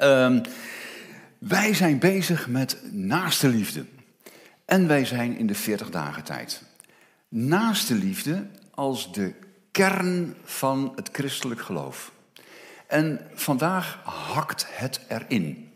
Wij zijn bezig met naaste liefde. En wij zijn in de 40 dagen tijd. Naaste liefde als de kern van het christelijk geloof. En vandaag hakt het erin.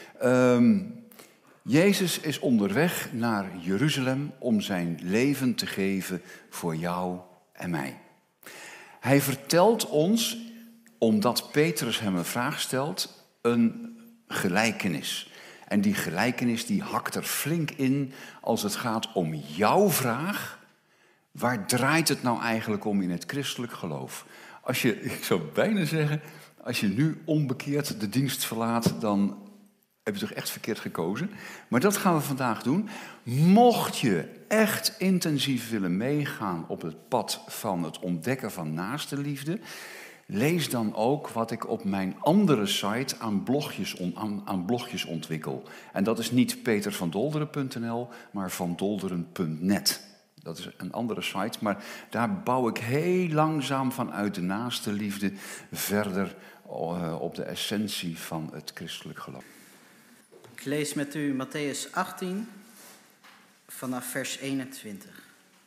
Jezus is onderweg naar Jeruzalem om zijn leven te geven voor jou en mij. Hij vertelt ons, omdat Petrus hem een vraag stelt, een gelijkenis. En die gelijkenis die hakt er flink in als het gaat om jouw vraag. Waar draait het nou eigenlijk om in het christelijk geloof? Ik zou bijna zeggen, als je nu onbekeerd de dienst verlaat, dan heb je toch echt verkeerd gekozen. Maar dat gaan we vandaag doen. Mocht je echt intensief willen meegaan op het pad van het ontdekken van naaste liefde, lees dan ook wat ik op mijn andere site aan blogjes ontwikkel. En dat is niet petervandolderen.nl, maar vandolderen.net. Dat is een andere site, maar daar bouw ik heel langzaam vanuit de naaste liefde verder op de essentie van het christelijk geloof. Ik lees met u Mattheüs 18 vanaf vers 21.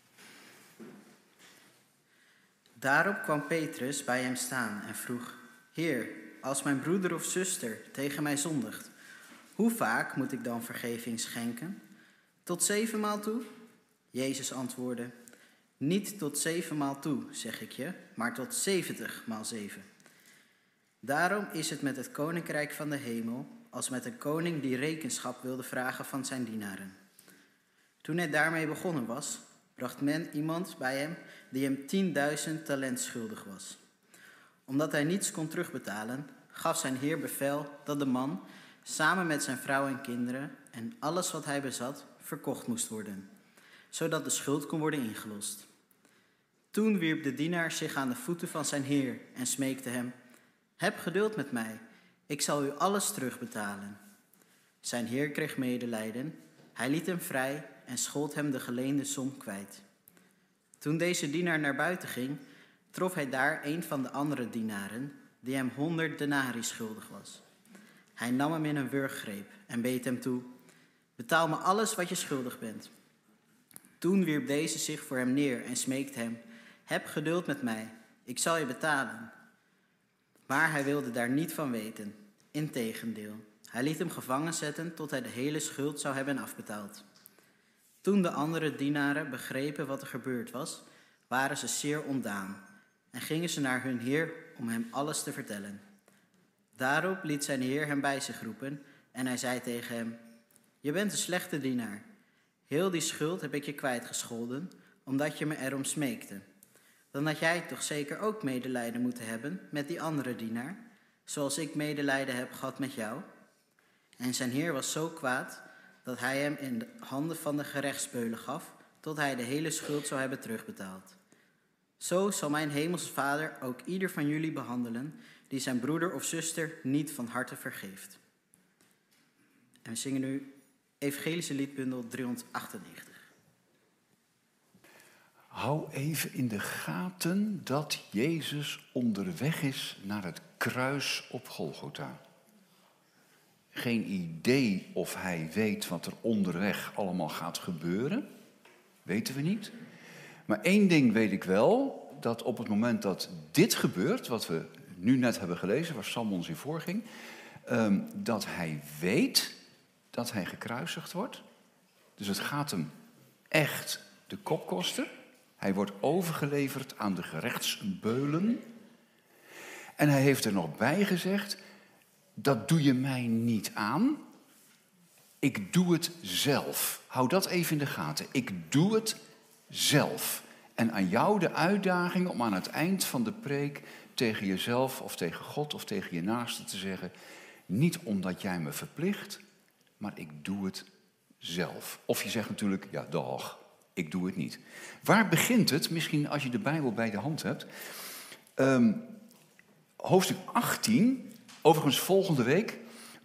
Daarop kwam Petrus bij hem staan en vroeg: Heer, als mijn broeder of zuster tegen mij zondigt, hoe vaak moet ik dan vergeving schenken? Tot 7 maal toe? Jezus antwoordde: Niet tot 7 maal toe, zeg ik je, maar tot 70 maal 7. Daarom is het met het koninkrijk van de hemel als met een koning die rekenschap wilde vragen van zijn dienaren. Toen hij daarmee begonnen was, bracht men iemand bij hem die hem 10.000 talent schuldig was. Omdat hij niets kon terugbetalen, gaf zijn heer bevel dat de man, samen met zijn vrouw en kinderen en alles wat hij bezat, verkocht moest worden, zodat de schuld kon worden ingelost. Toen wierp de dienaar zich aan de voeten van zijn heer en smeekte hem: Heb geduld met mij, ik zal u alles terugbetalen. Zijn heer kreeg medelijden, hij liet hem vrij en schold hem de geleende som kwijt. Toen deze dienaar naar buiten ging, trof hij daar een van de andere dienaren, die hem 100 denarii schuldig was. Hij nam hem in een wurggreep en beet hem toe: Betaal me alles wat je schuldig bent. Toen wierp deze zich voor hem neer en smeekte hem: Heb geduld met mij, ik zal je betalen. Maar hij wilde daar niet van weten. Integendeel, hij liet hem gevangen zetten tot hij de hele schuld zou hebben afbetaald. Toen de andere dienaren begrepen wat er gebeurd was, waren ze zeer ontdaan en gingen ze naar hun heer om hem alles te vertellen. Daarop liet zijn heer hem bij zich roepen en hij zei tegen hem: Je bent een slechte dienaar. Heel die schuld heb ik je kwijtgescholden, omdat je me erom smeekte. Dan had jij toch zeker ook medelijden moeten hebben met die andere dienaar, zoals ik medelijden heb gehad met jou? En zijn heer was zo kwaad dat hij hem in de handen van de gerechtsbeulen gaf, tot hij de hele schuld zou hebben terugbetaald. Zo zal mijn hemelse Vader ook ieder van jullie behandelen, die zijn broeder of zuster niet van harte vergeeft. En we zingen nu Evangelische liedbundel 398. Hou even in de gaten dat Jezus onderweg is naar het kruis op Golgotha. Geen idee of hij weet wat er onderweg allemaal gaat gebeuren. Weten we niet. Maar één ding weet ik wel, dat op het moment dat dit gebeurt, wat we nu net hebben gelezen, waar Sam ons in voorging, dat hij weet dat hij gekruisigd wordt. Dus het gaat hem echt de kop kosten. Hij wordt overgeleverd aan de gerechtsbeulen. En hij heeft er nog bij gezegd: dat doe je mij niet aan. Ik doe het zelf. Hou dat even in de gaten. Ik doe het zelf. En aan jou de uitdaging om aan het eind van de preek tegen jezelf of tegen God of tegen je naaste te zeggen: niet omdat jij me verplicht, maar ik doe het zelf. Of je zegt natuurlijk: ja, dag, ik doe het niet. Waar begint het? Misschien als je de Bijbel bij de hand hebt. Hoofdstuk 18, overigens volgende week,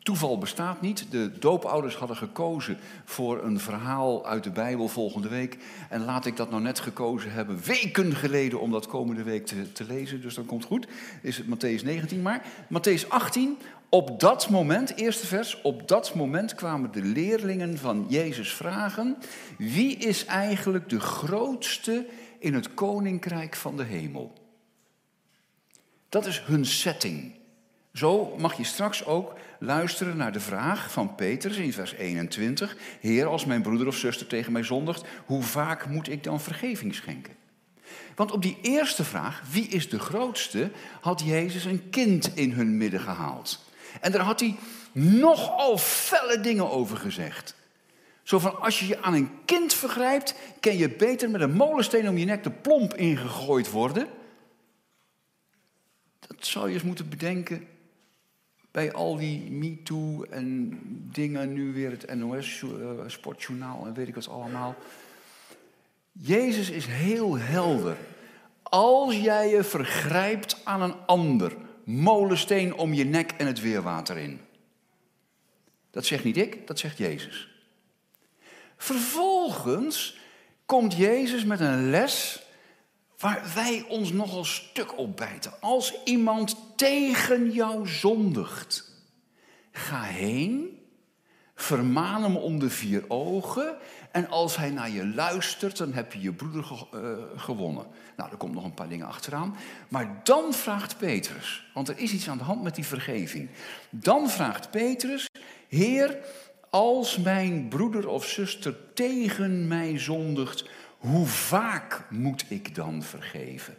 Toeval bestaat niet. De doopouders hadden gekozen voor een verhaal uit de Bijbel volgende week. En laat ik dat nou net gekozen hebben, weken geleden, om dat komende week te lezen. Dus dat komt goed. Is het Mattheüs 19. Maar Mattheüs 18, op dat moment, eerste vers, op dat moment kwamen de leerlingen van Jezus vragen: wie is eigenlijk de grootste in het koninkrijk van de hemel? Dat is hun setting. Zo mag je straks ook luisteren naar de vraag van Petrus in vers 21. Heer, als mijn broeder of zuster tegen mij zondigt, hoe vaak moet ik dan vergeving schenken? Want op die eerste vraag, wie is de grootste, had Jezus een kind in hun midden gehaald. En daar had hij nogal felle dingen over gezegd. Zo van, als je je aan een kind vergrijpt, kan je beter met een molensteen om je nek de plomp ingegooid worden. Dat zou je eens moeten bedenken bij al die MeToo en dingen, nu weer het NOS, Sportjournaal en weet ik wat allemaal. Jezus is heel helder. Als jij je vergrijpt aan een ander, molensteen om je nek en het weerwater in. Dat zegt niet ik, dat zegt Jezus. Vervolgens komt Jezus met een les waar wij ons nogal stuk op bijten. Als iemand tegen jou zondigt, ga heen, vermaan hem om de 4 ogen en als hij naar je luistert, dan heb je je broeder gewonnen. Nou, er komt nog een paar dingen achteraan. Maar dan vraagt Petrus, want er is iets aan de hand met die vergeving. Dan vraagt Petrus: Heer, als mijn broeder of zuster tegen mij zondigt, hoe vaak moet ik dan vergeven?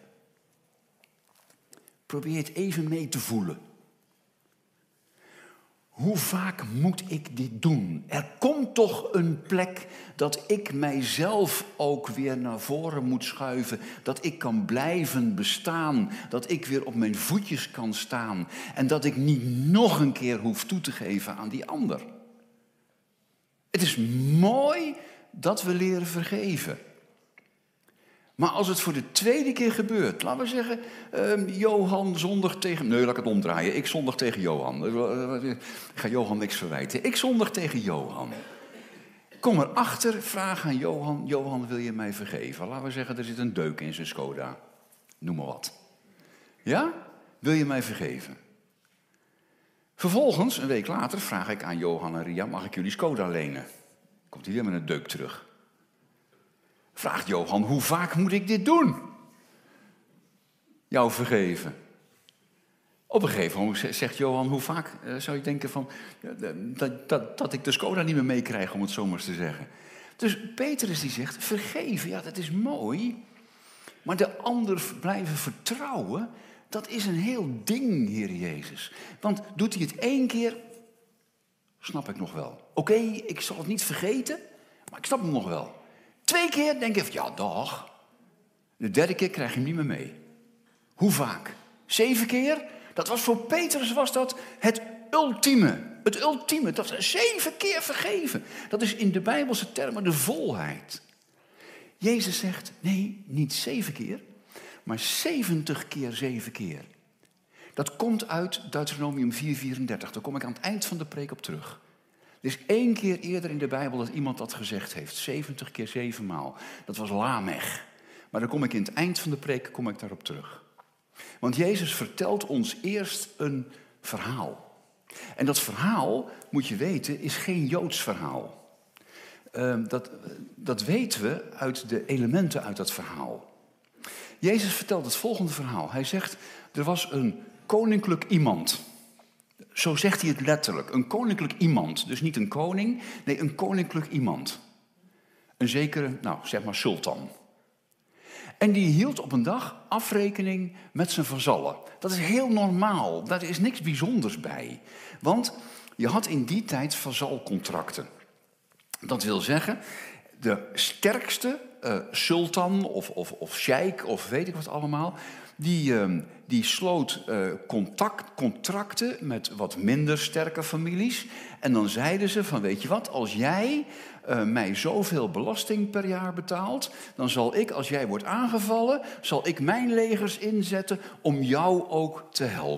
Probeer het even mee te voelen. Hoe vaak moet ik dit doen? Er komt toch een plek dat ik mijzelf ook weer naar voren moet schuiven. Dat ik kan blijven bestaan. Dat ik weer op mijn voetjes kan staan. En dat ik niet nog een keer hoef toe te geven aan die ander. Het is mooi dat we leren vergeven. Maar als het voor de 2e keer gebeurt, laten we zeggen, Johan zondigt tegen... Nee, laat ik het omdraaien. Ik zondig tegen Johan. Ik ga Johan niks verwijten. Ik zondig tegen Johan. Kom erachter, vraag aan Johan. Johan, wil je mij vergeven? Laten we zeggen, er zit een deuk in zijn Skoda. Noem maar wat. Ja? Wil je mij vergeven? Vervolgens, een week later, vraag ik aan Johan en Ria: mag ik jullie Skoda lenen? Komt hij weer met een deuk terug. Vraagt Johan: hoe vaak moet ik dit doen? Jou vergeven. Op een gegeven moment zegt Johan: hoe vaak zou je denken van dat ik de Skoda niet meer meekrijg, om het zo maar eens te zeggen. Dus Petrus die zegt: vergeven, ja, dat is mooi. Maar de ander blijven vertrouwen, dat is een heel ding, Heer Jezus. Want doet hij het 1 keer, snap ik nog wel. Oké, ik zal het niet vergeten, maar ik snap hem nog wel. 2 keer denk ik: ja, dag. De 3e keer krijg je hem niet meer mee. Hoe vaak? 7 keer? Dat was voor Petrus was dat het ultieme. Het ultieme, dat is 7 keer vergeven. Dat is in de Bijbelse termen de volheid. Jezus zegt: nee, niet 7 keer, maar 70 keer 7 keer. Dat komt uit Deuteronomium 4:34. Daar kom ik aan het eind van de preek op terug. Er is 1 keer eerder in de Bijbel dat iemand dat gezegd heeft. 70 keer 7 maal. Dat was Lamech. Maar dan kom ik in het eind van de preek daarop terug. Want Jezus vertelt ons eerst een verhaal. En dat verhaal, moet je weten, is geen Joods verhaal. Dat weten we uit de elementen uit dat verhaal. Jezus vertelt het volgende verhaal. Hij zegt: er was een koninklijk iemand. Zo zegt hij het letterlijk. Een koninklijk iemand. Dus niet een koning, nee, een koninklijk iemand. Een zekere, zeg maar sultan. En die hield op een dag afrekening met zijn vazallen. Dat is heel normaal. Daar is niks bijzonders bij. Want je had in die tijd vazalcontracten. Dat wil zeggen, de sterkste sultan of sheik of weet ik wat allemaal, die sloot contracten met wat minder sterke families. En dan zeiden ze van: weet je wat, als jij mij zoveel belasting per jaar betaalt, dan zal ik, als jij wordt aangevallen, zal ik mijn legers inzetten om jou ook te helpen.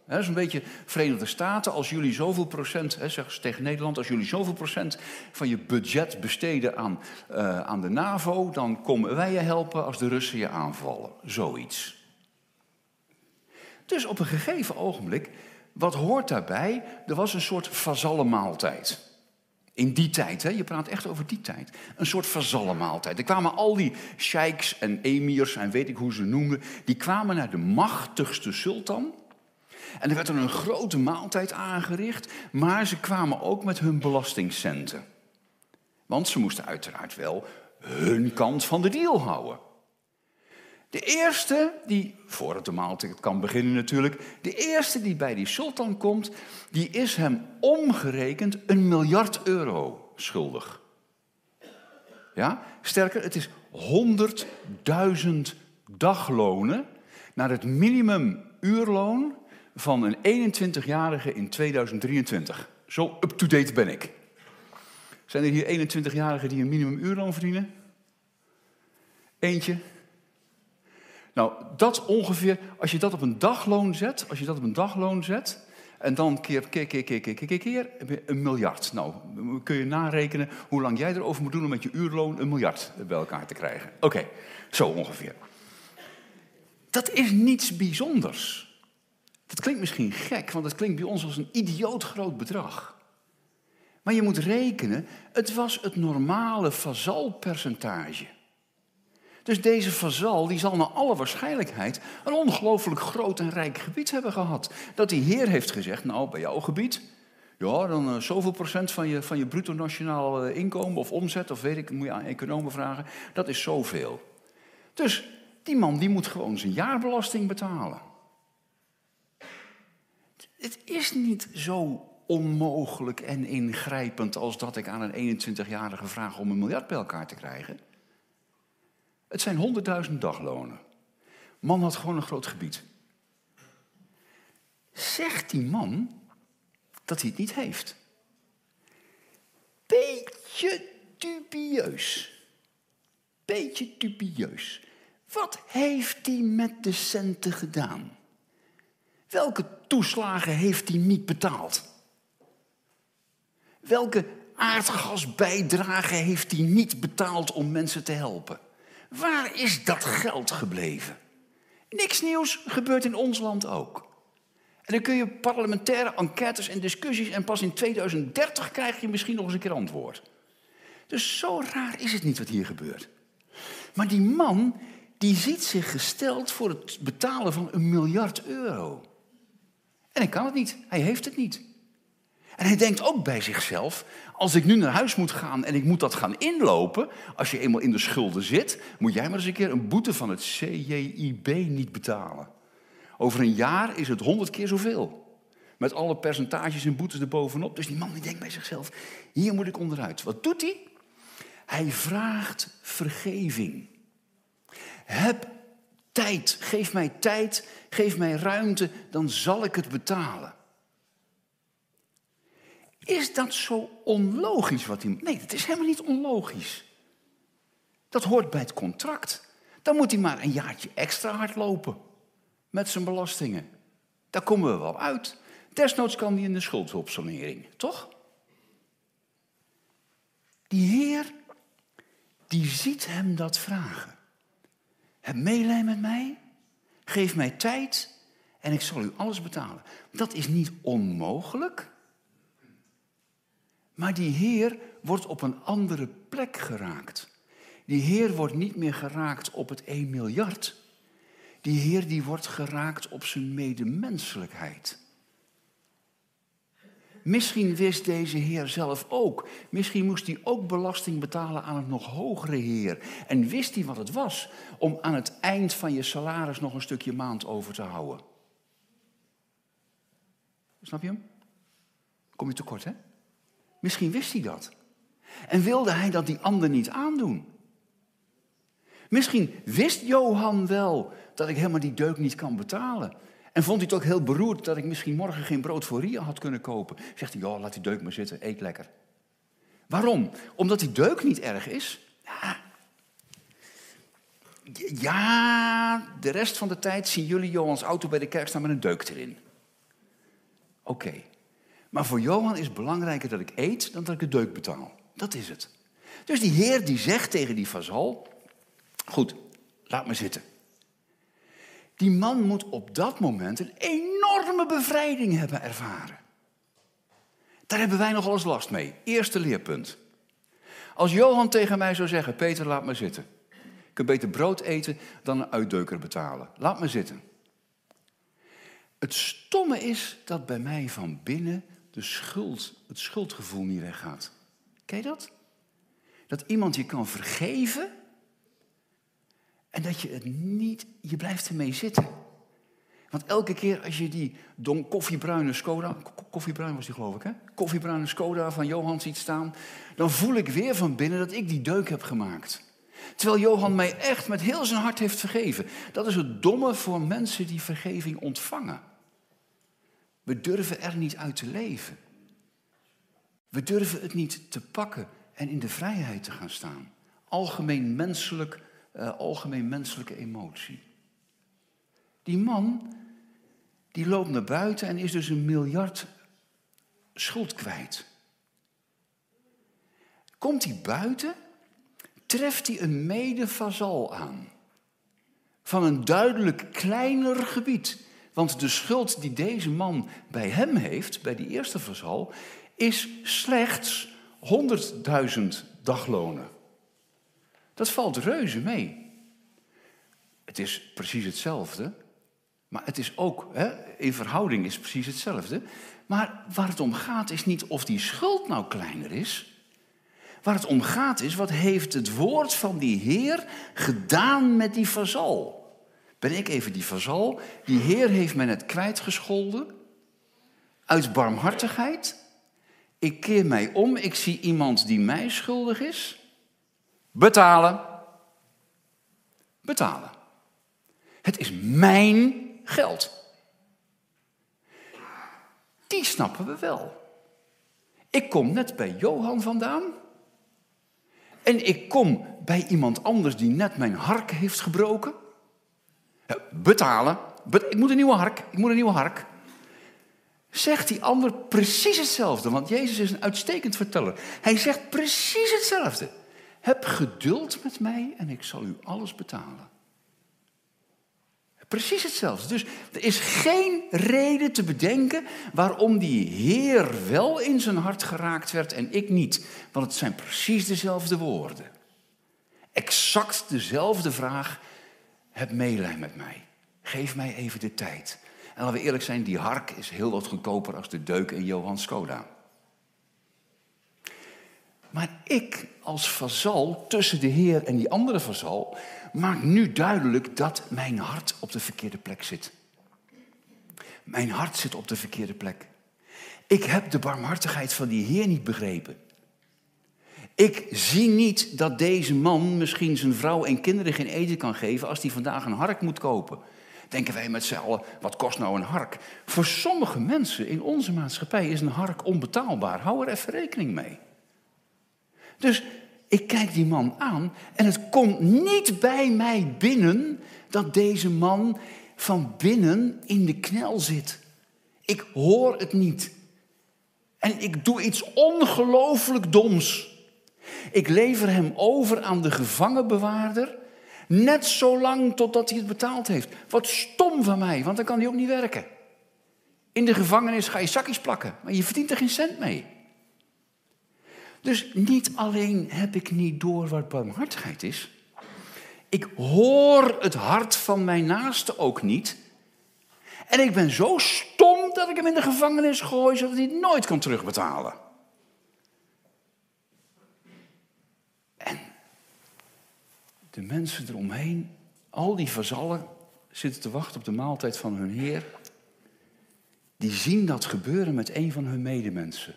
Dat is een beetje Verenigde Staten. Als jullie zoveel procent, zeggen ze tegen Nederland, als jullie zoveel procent van je budget besteden aan de NAVO, dan komen wij je helpen als de Russen je aanvallen. Zoiets. Dus op een gegeven ogenblik, wat hoort daarbij? Er was een soort vazallenmaaltijd. In die tijd, je praat echt over die tijd. Een soort vazallenmaaltijd. Er kwamen al die sheiks en emirs en weet ik hoe ze noemden, die kwamen naar de machtigste sultan. En er werd dan een grote maaltijd aangericht, maar ze kwamen ook met hun belastingcenten. Want ze moesten uiteraard wel hun kant van de deal houden. De eerste die, voordat de maaltijd kan beginnen natuurlijk, de eerste die bij die sultan komt, die is hem omgerekend €1 miljard schuldig. Ja? Sterker, het is 100.000 daglonen naar het minimumuurloon van een 21-jarige in 2023. Zo up-to-date ben ik. Zijn er hier 21-jarigen die een minimumuurloon verdienen? Eentje? Nou, dat ongeveer, als je dat op een dagloon zet, en dan keer, heb je $1 miljard. Nou, kun je narekenen hoe lang jij erover moet doen om met je uurloon $1 miljard bij elkaar te krijgen. Oké, zo ongeveer. Dat is niets bijzonders. Dat klinkt misschien gek, want het klinkt bij ons als een idioot groot bedrag. Maar je moet rekenen, het was het normale vazalpercentage. Dus deze vazal die zal naar alle waarschijnlijkheid een ongelooflijk groot en rijk gebied hebben gehad. Dat die heer heeft gezegd, nou bij jouw gebied, ja dan zoveel procent van je bruto nationaal inkomen of omzet, of weet ik, moet je aan economen vragen, dat is zoveel. Dus die man die moet gewoon zijn jaarbelasting betalen. Het is niet zo onmogelijk en ingrijpend als dat ik aan een 21-jarige vraag om $1 miljard bij elkaar te krijgen. Het zijn 100.000 daglonen. Man had gewoon een groot gebied. Zegt die man dat hij het niet heeft? Beetje dubieus. Wat heeft hij met de centen gedaan? Welke toeslagen heeft hij niet betaald? Welke aardgasbijdragen heeft hij niet betaald om mensen te helpen? Waar is dat geld gebleven? Niks nieuws gebeurt in ons land ook. En dan kun je parlementaire enquêtes en discussies en pas in 2030 krijg je misschien nog eens een keer antwoord. Dus zo raar is het niet wat hier gebeurt. Maar die man, die ziet zich gesteld voor het betalen van €1 miljard. En hij kan het niet, hij heeft het niet. En hij denkt ook bij zichzelf, als ik nu naar huis moet gaan en ik moet dat gaan inlopen, als je eenmaal in de schulden zit, moet jij maar eens een keer een boete van het CJIB niet betalen. Over een jaar is het 100 keer zoveel. Met alle percentages en boetes erbovenop. Dus die man die denkt bij zichzelf, hier moet ik onderuit. Wat doet hij? Hij vraagt vergeving. Heb tijd, geef mij ruimte, dan zal ik het betalen. Is dat zo onlogisch wat hij... Nee, dat is helemaal niet onlogisch. Dat hoort bij het contract. Dan moet hij maar een jaartje extra hard lopen. Met zijn belastingen. Daar komen we wel uit. Desnoods kan hij in de schuldhulpsanering, toch? Die heer, die ziet hem dat vragen. Heb medelijden met mij, geef mij tijd en ik zal u alles betalen. Dat is niet onmogelijk. Maar die Heer wordt op een andere plek geraakt. Die Heer wordt niet meer geraakt op het 1 miljard. Die Heer die wordt geraakt op zijn medemenselijkheid. Misschien wist deze Heer zelf ook. Misschien moest hij ook belasting betalen aan een nog hogere Heer. En wist hij wat het was om aan het eind van je salaris nog een stukje maand over te houden. Snap je hem? Kom je tekort, hè? Misschien wist hij dat. En wilde hij dat die ander niet aandoen. Misschien wist Johan wel dat ik helemaal die deuk niet kan betalen. En vond hij het ook heel beroerd dat ik misschien morgen geen brood voor Ria had kunnen kopen. Zegt hij, joh, laat die deuk maar zitten, eet lekker. Waarom? Omdat die deuk niet erg is? Ja, de rest van de tijd zien jullie Johans auto bij de kerk staan met een deuk erin. Oké. Maar voor Johan is het belangrijker dat ik eet dan dat ik de deuk betaal. Dat is het. Dus die Heer die zegt tegen die vazal, goed, laat me zitten. Die man moet op dat moment een enorme bevrijding hebben ervaren. Daar hebben wij nogal eens last mee. Eerste leerpunt. Als Johan tegen mij zou zeggen, Peter, laat me zitten. Ik kan beter brood eten dan een uitdeuker betalen. Laat me zitten. Het stomme is dat bij mij van binnen het schuldgevoel niet weggaat. Ken je dat? Dat iemand je kan vergeven en dat je het niet, je blijft ermee zitten. Want elke keer als je die koffiebruine Skoda, koffiebruin was die geloof ik hè? Koffiebruine Skoda van Johan ziet staan, dan voel ik weer van binnen dat ik die deuk heb gemaakt. Terwijl Johan mij echt met heel zijn hart heeft vergeven. Dat is het domme voor mensen die vergeving ontvangen. We durven er niet uit te leven. We durven het niet te pakken en in de vrijheid te gaan staan. Algemeen menselijke emotie. Die man, die loopt naar buiten en is dus 1 miljard schuld kwijt. Komt hij buiten, treft hij een medevazal aan. Van een duidelijk kleiner gebied. Want de schuld die deze man bij hem heeft, bij die eerste vazal, is slechts 100.000 daglonen. Dat valt reuze mee. Het is precies hetzelfde, maar het is ook, in verhouding is het precies hetzelfde. Maar waar het om gaat is niet of die schuld nou kleiner is. Waar het om gaat is, wat heeft het woord van die Heer gedaan met die vazal? Ben ik even die vazal? Die Heer heeft mij net kwijtgescholden. Uit barmhartigheid. Ik keer mij om, ik zie iemand die mij schuldig is. Betalen. Betalen. Het is mijn geld. Die snappen we wel. Ik kom net bij Johan vandaan. En ik kom bij iemand anders die net mijn hark heeft gebroken. Betalen. Ik moet een nieuwe hark. Zegt die ander precies hetzelfde. Want Jezus is een uitstekend verteller. Hij zegt precies hetzelfde. Heb geduld met mij en ik zal u alles betalen. Precies hetzelfde. Dus er is geen reden te bedenken waarom die Heer wel in zijn hart geraakt werd en ik niet. Want het zijn precies dezelfde woorden. Exact dezelfde vraag. Heb meelij met mij. Geef mij even de tijd. En laten we eerlijk zijn, die hark is heel wat goedkoper als de deuk in Johan Skoda. Maar ik als vazal tussen de Heer en die andere vazal maak nu duidelijk dat mijn hart op de verkeerde plek zit. Mijn hart zit op de verkeerde plek. Ik heb de barmhartigheid van die Heer niet begrepen. Ik zie niet dat deze man misschien zijn vrouw en kinderen geen eten kan geven als hij vandaag een hark moet kopen. Denken wij met z'n allen, wat kost nou een hark? Voor sommige mensen in onze maatschappij is een hark onbetaalbaar. Hou er even rekening mee. Dus ik kijk die man aan en het komt niet bij mij binnen dat deze man van binnen in de knel zit. Ik hoor het niet. En ik doe iets ongelooflijk doms. Ik lever hem over aan de gevangenbewaarder, net zolang totdat hij het betaald heeft. Wat stom van mij, want dan kan hij ook niet werken. In de gevangenis ga je zakjes plakken, maar je verdient er geen cent mee. Dus niet alleen heb ik niet door wat barmhartigheid is. Ik hoor het hart van mijn naaste ook niet. En ik ben zo stom dat ik hem in de gevangenis gooi, zodat hij het nooit kan terugbetalen. En de mensen eromheen, al die vazallen zitten te wachten op de maaltijd van hun Heer. Die zien dat gebeuren met een van hun medemensen.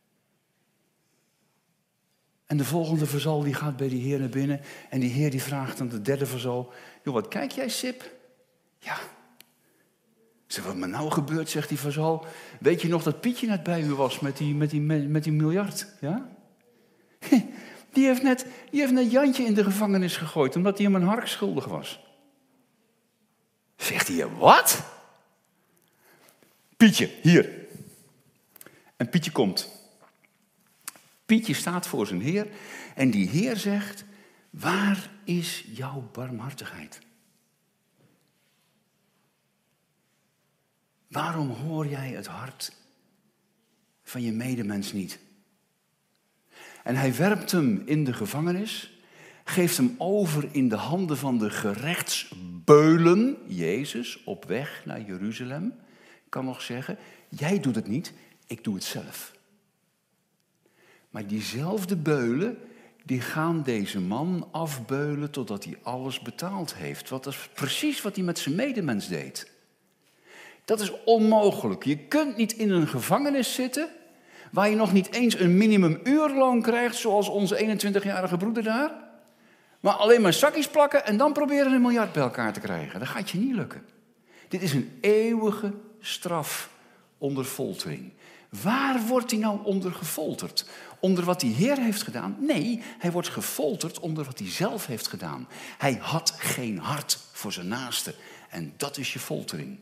En de volgende vazal die gaat bij die Heer naar binnen. En die Heer die vraagt aan de derde vazal: joh, wat kijk jij, Sip? Ja. Zeg, wat me nou gebeurt, zegt die vazal. Weet je nog dat Pietje net bij u was met die miljard? Ja? Die heeft net Jantje in de gevangenis gegooid, omdat hij hem een hark schuldig was. Zegt hij, wat? Pietje, hier. En Pietje komt. Pietje staat voor zijn Heer en die Heer zegt, waar is jouw barmhartigheid? Waarom hoor jij het hart van je medemens niet? En hij werpt hem in de gevangenis, geeft hem over in de handen van de gerechtsbeulen, Jezus, op weg naar Jeruzalem. Ik kan nog zeggen, jij doet het niet, ik doe het zelf. Maar diezelfde beulen, die gaan deze man afbeulen totdat hij alles betaald heeft. Dat is precies wat hij met zijn medemens deed. Dat is onmogelijk. Je kunt niet in een gevangenis zitten waar je nog niet eens een minimumuurloon krijgt, zoals onze 21-jarige broeder daar. Maar alleen maar zakjes plakken en dan proberen 1 miljard bij elkaar te krijgen. Dat gaat je niet lukken. Dit is een eeuwige straf onder foltering. Waar wordt hij nou onder gefolterd? Onder wat die Heer heeft gedaan? Nee, hij wordt gefolterd onder wat hij zelf heeft gedaan. Hij had geen hart voor zijn naaste. En dat is je foltering.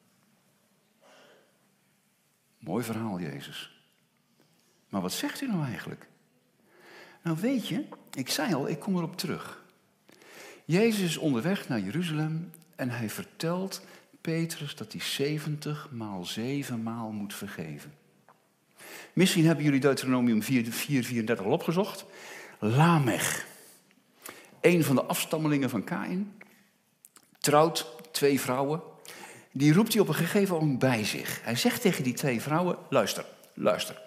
Mooi verhaal, Jezus. Maar wat zegt u nou eigenlijk? Nou weet je, ik zei al, ik kom erop terug. Jezus is onderweg naar Jeruzalem en hij vertelt Petrus dat hij 70 maal 7 maal moet vergeven. Misschien hebben jullie Deuteronomium 4:34 al opgezocht. Lamech, een van de afstammelingen van Kaïn, trouwt 2 vrouwen. Die roept hij op een gegeven moment bij zich. Hij zegt tegen die 2 vrouwen, luister.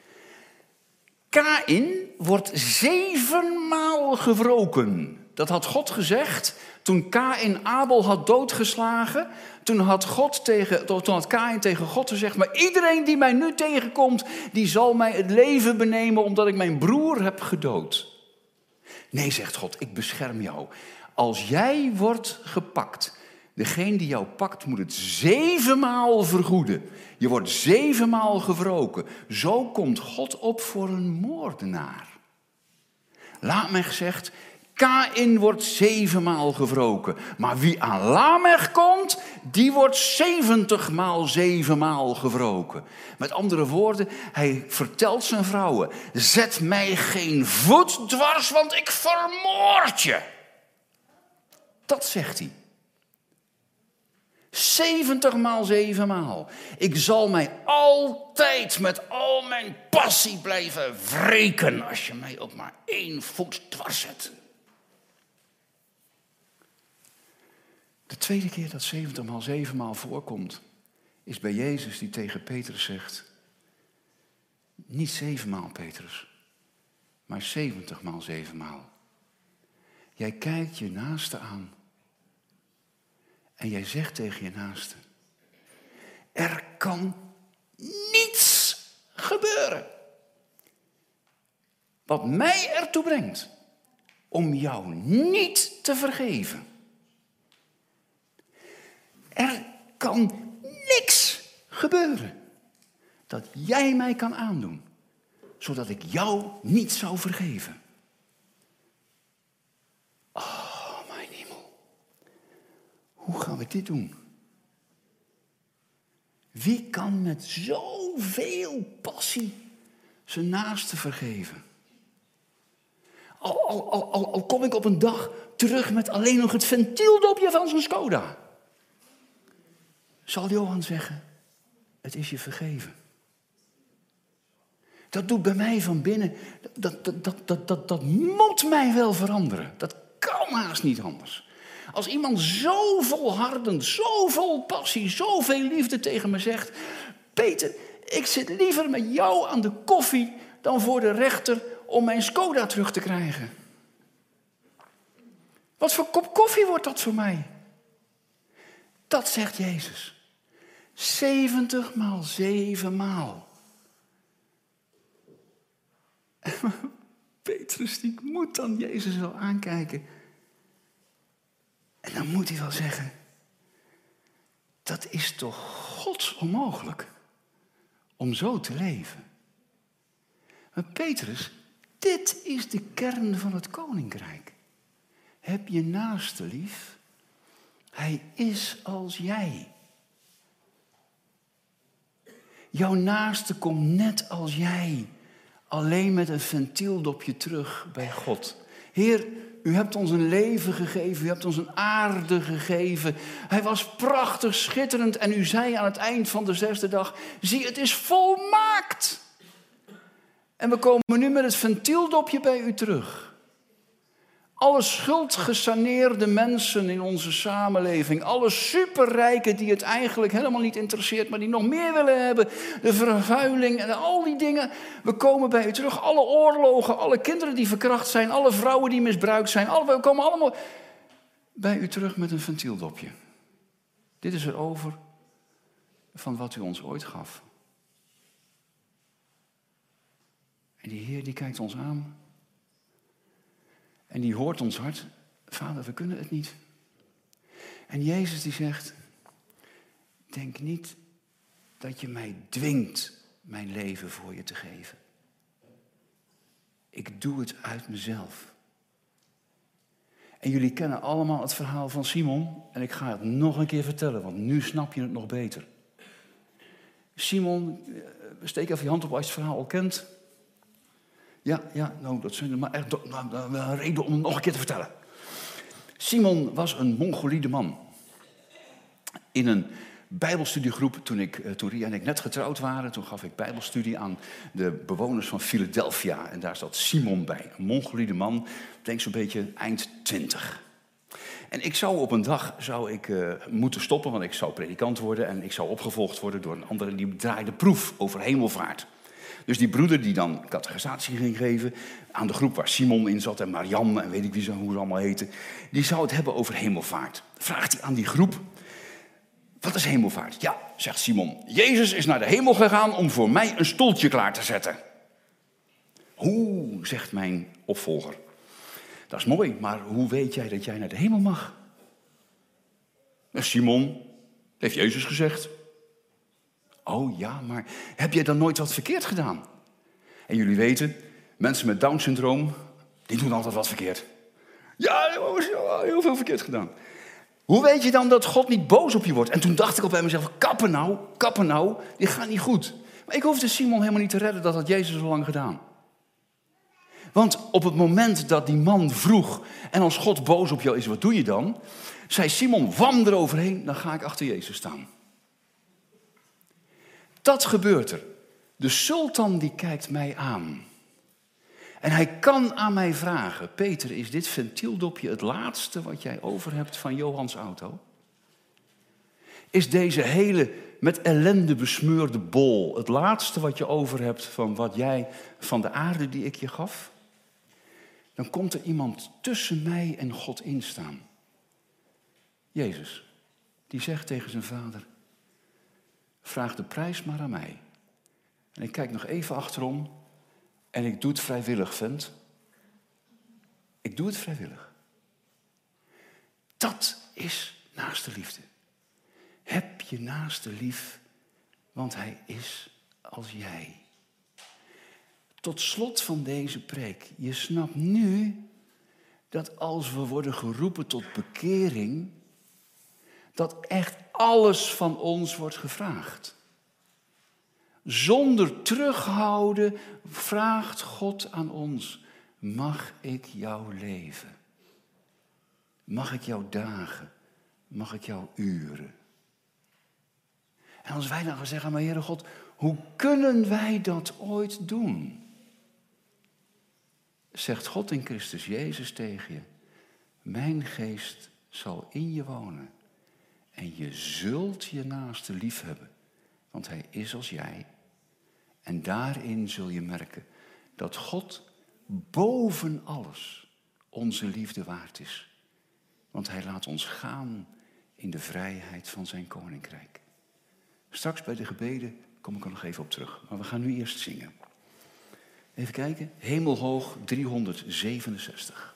Kaïn wordt 7 maal gewroken. Dat had God gezegd toen Kaïn Abel had doodgeslagen. Toen had Kaïn tegen God gezegd, maar iedereen die mij nu tegenkomt, die zal mij het leven benemen omdat ik mijn broer heb gedood. Nee, zegt God, ik bescherm jou. Als jij wordt gepakt, degene die jou pakt moet het 7 maal vergoeden. Je wordt 7 maal gewroken. Zo komt God op voor een moordenaar. Lamech zegt, Kaïn wordt 7 maal gewroken. Maar wie aan Lamech komt, die wordt 70 maal 7 maal gewroken. Met andere woorden, hij vertelt zijn vrouwen, zet mij geen voet dwars, want ik vermoord je. Dat zegt hij. 70 maal 7 maal. Ik zal mij altijd met al mijn passie blijven wreken als je mij ook maar 1 voet dwars zet. De tweede keer dat 70 maal 7 maal voorkomt, is bij Jezus die tegen Petrus zegt, niet 7 maal Petrus, maar 70 maal 7 maal. Jij kijkt je naaste aan. En jij zegt tegen je naaste, er kan niets gebeuren wat mij ertoe brengt om jou niet te vergeven. Er kan niks gebeuren dat jij mij kan aandoen, zodat ik jou niet zou vergeven. Oh, mijn hemel. Hoe gaan we dit doen? Wie kan met zoveel passie zijn naaste vergeven? Al kom ik op een dag terug met alleen nog het ventieldopje van zijn Skoda. Zal Johan zeggen, het is je vergeven. Dat doet bij mij van binnen, dat moet mij wel veranderen. Dat kan haast niet anders. Als iemand zo volhardend, zo vol passie, zoveel liefde tegen me zegt, Peter, ik zit liever met jou aan de koffie dan voor de rechter om mijn Skoda terug te krijgen. Wat voor kop koffie wordt dat voor mij? Dat zegt Jezus. 70 maal 7 maal. Petrus, die moet dan Jezus wel aankijken. En dan moet hij wel zeggen, dat is toch Gods onmogelijk om zo te leven. Maar Petrus, dit is de kern van het koninkrijk. Heb je naaste lief. Hij is als jij. Jouw naaste komt net als jij, alleen met een ventieldopje terug bij God. Heer, u hebt ons een leven gegeven, u hebt ons een aarde gegeven. Hij was prachtig, schitterend en u zei aan het eind van de 6e dag, zie, het is volmaakt. En we komen nu met het ventieldopje bij u terug. Alle schuldgesaneerde mensen in onze samenleving, alle superrijken die het eigenlijk helemaal niet interesseert, maar die nog meer willen hebben, de vervuiling en al die dingen. We komen bij u terug, alle oorlogen, alle kinderen die verkracht zijn, alle vrouwen die misbruikt zijn, we komen allemaal bij u terug met een ventieldopje. Dit is er over van wat u ons ooit gaf. En die Heer die kijkt ons aan. En die hoort ons hart. Vader, we kunnen het niet. En Jezus die zegt, denk niet dat je mij dwingt mijn leven voor je te geven. Ik doe het uit mezelf. En jullie kennen allemaal het verhaal van Simon. En ik ga het nog een keer vertellen, want nu snap je het nog beter. Simon, steek even je hand op als je het verhaal al kent. Ja, nou, dat zijn maar echt een reden om het nog een keer te vertellen. Simon was een Mongoliede man. In een bijbelstudiegroep, toen Ria en ik net getrouwd waren, toen gaf ik bijbelstudie aan de bewoners van Philadelphia. En daar zat Simon bij, een Mongoliede man, denk zo'n beetje eind 20. En ik zou op een dag moeten stoppen, want ik zou predikant worden en ik zou opgevolgd worden door een andere die draaide proef over hemelvaart. Dus die broeder die dan catechisatie ging geven aan de groep waar Simon in zat en Marianne en weet ik hoe ze allemaal heten, die zou het hebben over hemelvaart. Vraagt hij aan die groep, wat is hemelvaart? Ja, zegt Simon, Jezus is naar de hemel gegaan om voor mij een stoeltje klaar te zetten. Hoe, zegt mijn opvolger. Dat is mooi, maar hoe weet jij dat jij naar de hemel mag? Simon, heeft Jezus gezegd. Oh ja, maar heb jij dan nooit wat verkeerd gedaan? En jullie weten, mensen met Down-syndroom, die doen altijd wat verkeerd. Ja, heel veel verkeerd gedaan. Hoe weet je dan dat God niet boos op je wordt? En toen dacht ik al bij mezelf, kappen nou, dit gaat niet goed. Maar ik hoefde Simon helemaal niet te redden, dat had Jezus al lang gedaan. Want op het moment dat die man vroeg, en als God boos op jou is, wat doe je dan? Zei Simon, wam eroverheen, dan ga ik achter Jezus staan. Dat gebeurt er. De sultan die kijkt mij aan. En hij kan aan mij vragen, Peter, is dit ventieldopje het laatste wat jij over hebt van Johans auto? Is deze hele met ellende besmeurde bol het laatste wat je over hebt van de aarde die ik je gaf? Dan komt er iemand tussen mij en God instaan. Jezus, die zegt tegen zijn vader, vraag de prijs maar aan mij. En ik kijk nog even achterom en ik doe het vrijwillig, vent. Ik doe het vrijwillig. Dat is naaste liefde. Heb je naaste lief, want hij is als jij. Tot slot van deze preek. Je snapt nu dat als we worden geroepen tot bekering, dat echt alles van ons wordt gevraagd. Zonder terughouden vraagt God aan ons, mag ik jouw leven? Mag ik jouw dagen? Mag ik jouw uren? En als wij dan gaan zeggen, maar Heere God, hoe kunnen wij dat ooit doen? Zegt God in Christus Jezus tegen je, mijn geest zal in je wonen en je zult je naaste lief hebben, want hij is als jij. En daarin zul je merken dat God boven alles onze liefde waard is. Want hij laat ons gaan in de vrijheid van zijn koninkrijk. Straks bij de gebeden kom ik er nog even op terug. Maar we gaan nu eerst zingen. Even kijken. Hemelhoog 367.